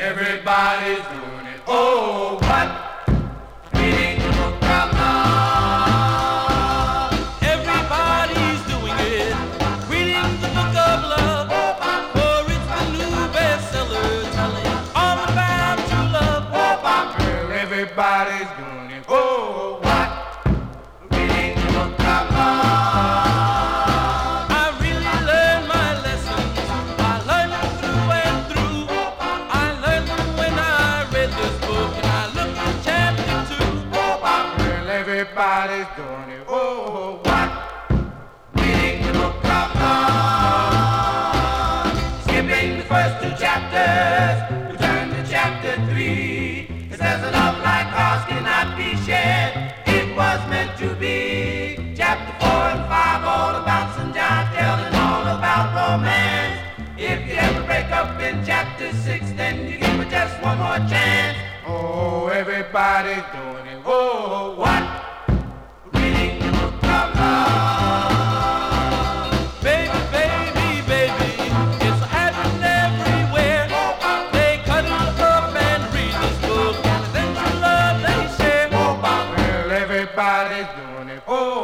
Everybody's doing it. Oh, what? Reading the book of love. Everybody's doing it. Reading the book of love. For it's the new bestseller telling all about true love. Well, everybody's doing it. Oh, what? Reading the book of love. I really learned my lessons. I learned them through and through. I learned them when I read this book and I looked at chapter 2. Well, everybody's doing it. Oh, what? Reading the book of love. Skipping the first 2 chapters, we turn to chapter 3. It says a love like ours cannot be shared. It was meant to be. Chapter 4 and 5 all about St. John telling all about romance. If you ever break up in chapter 6, then you give it just one more chance. Oh, everybody's doing it. Oh, what? Reading the book of love. Baby, baby, baby, it's happening everywhere. They cut it up and read this book, and then true love they share. Well, everybody's doing it. Oh,